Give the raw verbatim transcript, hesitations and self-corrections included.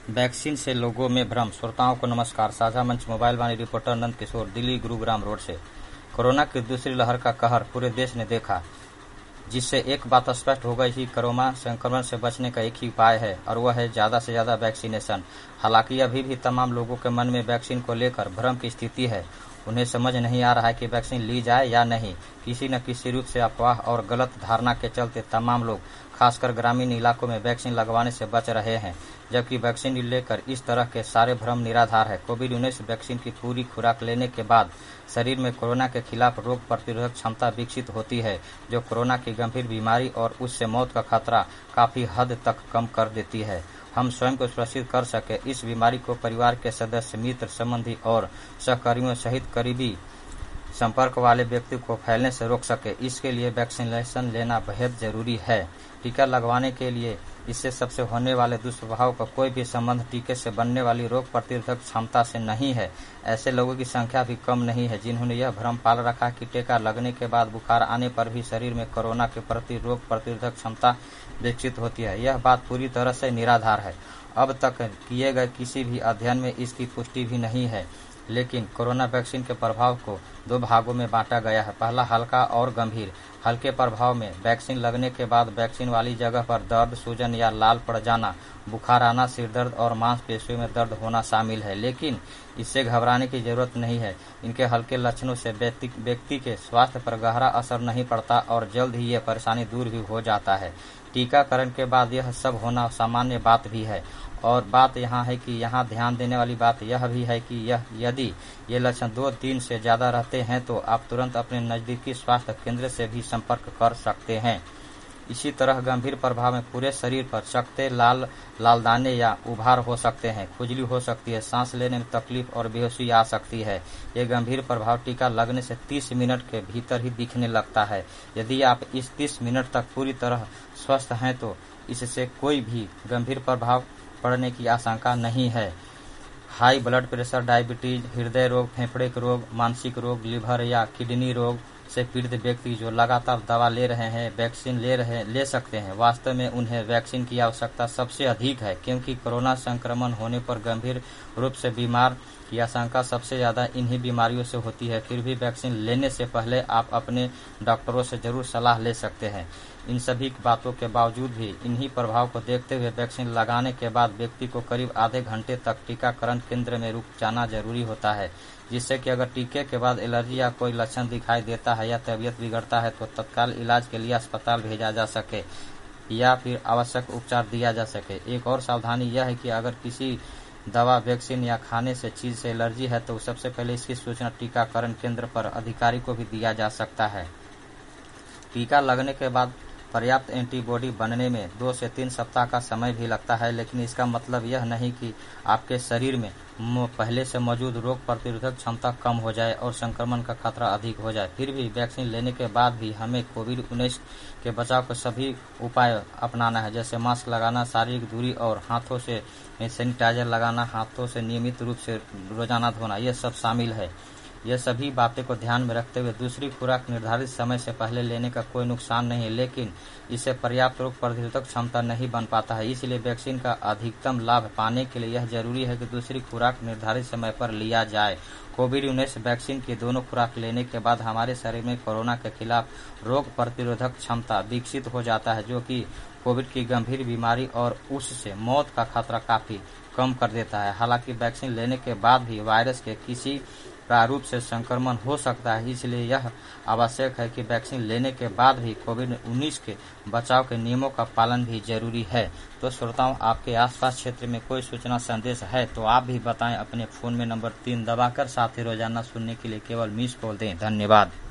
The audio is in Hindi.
वैक्सीन से लोगों में भ्रम। श्रोताओं को नमस्कार। साझा मंच मोबाइल वाणी रिपोर्टर नंद किशोर, दिल्ली गुरुग्राम रोड से। कोरोना की दूसरी लहर का कहर पूरे देश ने देखा, जिससे एक बात स्पष्ट हो गई कि कोरोना संक्रमण से बचने का एक ही उपाय है और वह है ज्यादा से ज्यादा वैक्सीनेशन। हालांकि अभी भी तमाम लोगों के मन में वैक्सीन को लेकर भ्रम की स्थिति है। उन्हें समझ नहीं आ रहा है कि वैक्सीन ली जाए या नहीं। किसी न किसी रूप से अफवाह और गलत धारणा के चलते तमाम लोग, खासकर ग्रामीण इलाकों में वैक्सीन लगवाने से बच रहे हैं, जबकि वैक्सीन लेकर इस तरह के सारे भ्रम निराधार है। कोविड उन्नीस वैक्सीन की पूरी खुराक लेने के बाद शरीर में कोरोना के खिलाफ रोग प्रतिरोधक क्षमता विकसित होती है, जो कोरोना की गंभीर बीमारी और उससे मौत का खतरा काफी हद तक कम कर देती है। हम स्वयं को सुरक्षित कर सके, इस बीमारी को परिवार के सदस्य, मित्र, संबंधी और सहकर्मियों सहित करीबी संपर्क वाले व्यक्ति को फैलने से रोक सके, इसके लिए वैक्सीनेशन लेना बेहद जरूरी है। टीका लगवाने के लिए इससे सबसे होने वाले दुष्प्रभाव का कोई भी संबंध टीके से बनने वाली रोग प्रतिरोधक क्षमता से नहीं है। ऐसे लोगों की संख्या भी कम नहीं है जिन्होंने यह भ्रम पाल रखा कि टीका लगने के बाद बुखार आने पर भी शरीर में कोरोना के प्रति रोग प्रतिरोधक क्षमता विकसित होती है। यह बात पूरी तरह से निराधार है। अब तक किए गए किसी भी अध्ययन में इसकी पुष्टि भी नहीं है। लेकिन कोरोना वैक्सीन के प्रभाव को दो भागों में बांटा गया है। पहला, हल्का और गंभीर। हल्के प्रभाव में वैक्सीन लगने के बाद वैक्सीन वाली जगह पर दर्द, सूजन या लाल पड़ जाना, बुखार आना, सिर दर्द और मांसपेशियों में दर्द होना शामिल है। लेकिन इससे घबराने की जरूरत नहीं है। इनके हल्के लक्षणों से व्यक्ति, व्यक्ति के स्वास्थ्य पर गहरा असर नहीं पड़ता और जल्द ही यह परेशानी दूर भी हो जाता है। टीकाकरण के बाद यह सब होना सामान्य बात भी है। और बात यहाँ है कि यहाँ ध्यान देने वाली बात यह भी है कि यह यदि ये लक्षण दो दिन से ज्यादा रहते हैं तो आप तुरंत अपने नजदीकी स्वास्थ्य केंद्र से भी संपर्क कर सकते हैं। इसी तरह गंभीर प्रभाव में पूरे शरीर पर चकत्ते, लाल लाल दाने या उभार हो सकते हैं, खुजली हो सकती है, सांस लेने में तकलीफ और बेहोशी आ सकती है। ये गंभीर प्रभाव टीका लगने से तीस मिनट के भीतर ही दिखने लगता है। यदि आप इस तीस मिनट तक पूरी तरह स्वस्थ हैं तो इससे कोई भी गंभीर प्रभाव पड़ने की आशंका नहीं है। हाई ब्लड प्रेशर, डायबिटीज, हृदय रोग, फेफड़े के रोग, मानसिक रोग, लिवर या किडनी रोग से पीड़ित व्यक्ति जो लगातार दवा ले रहे हैं, वैक्सीन ले रहे ले सकते हैं। वास्तव में उन्हें वैक्सीन की आवश्यकता सबसे अधिक है, क्योंकि कोरोना संक्रमण होने पर गंभीर रूप से बीमार की आशंका सबसे ज्यादा इन्हीं बीमारियों से होती है। फिर भी वैक्सीन लेने से पहले आप अपने डॉक्टरों से जरूर सलाह ले सकते हैं। इन सभी बातों के बावजूद भी इन्हीं प्रभाव को देखते हुए वैक्सीन लगाने के बाद व्यक्ति को करीब आधे घंटे तक टीकाकरण केंद्र में रुक जाना जरूरी होता है, जिससे कि अगर टीके के बाद एलर्जी या कोई लक्षण दिखाई देता है या तबीयत बिगड़ता है तो तत्काल इलाज के लिए अस्पताल भेजा जा सके या फिर आवश्यक उपचार दिया जा सके। एक और सावधानी यह है कि अगर किसी दवा, वैक्सीन या खाने से चीज से एलर्जी है तो सबसे पहले इसकी सूचना टीकाकरण केंद्र पर अधिकारी को भी दिया जा सकता है। टीका लगने के बाद पर्याप्त एंटीबॉडी बनने में दो से तीन सप्ताह का समय भी लगता है, लेकिन इसका मतलब यह नहीं कि आपके शरीर में पहले से मौजूद रोग प्रतिरोधक क्षमता कम हो जाए और संक्रमण का खतरा अधिक हो जाए। फिर भी वैक्सीन लेने के बाद भी हमें कोविड उन्नीस के बचाव के सभी उपाय अपनाना है, जैसे मास्क लगाना, शारीरिक दूरी और हाथों से सैनिटाइजर लगाना, हाथों से नियमित रूप से रोजाना धोना, यह सब शामिल है। यह सभी बातें को ध्यान में रखते हुए दूसरी खुराक निर्धारित समय से पहले लेने का कोई नुकसान नहीं है, लेकिन इससे पर्याप्त रोग प्रतिरोधक क्षमता नहीं बन पाता है। इसलिए वैक्सीन का अधिकतम लाभ पाने के लिए यह जरूरी है कि दूसरी खुराक निर्धारित समय पर लिया जाए। कोविड उन्नीस वैक्सीन की दोनों खुराक लेने के बाद हमारे शरीर में कोरोना के खिलाफ रोग प्रतिरोधक क्षमता विकसित हो जाता है, जो कि कोविड की गंभीर बीमारी और उससे मौत का खतरा काफी कम कर देता है। हालांकि वैक्सीन लेने के बाद भी वायरस के किसी प्रारूप से संक्रमण हो सकता है, इसलिए यह आवश्यक है कि वैक्सीन लेने के बाद भी कोविड उन्नीस के बचाव के नियमों का पालन भी जरूरी है। तो श्रोताओं, आपके आसपास क्षेत्र में कोई सूचना संदेश है तो आप भी बताएं। अपने फोन में नंबर तीन दबाकर साथ ही रोजाना सुनने के लिए केवल मिस कॉल दें। धन्यवाद।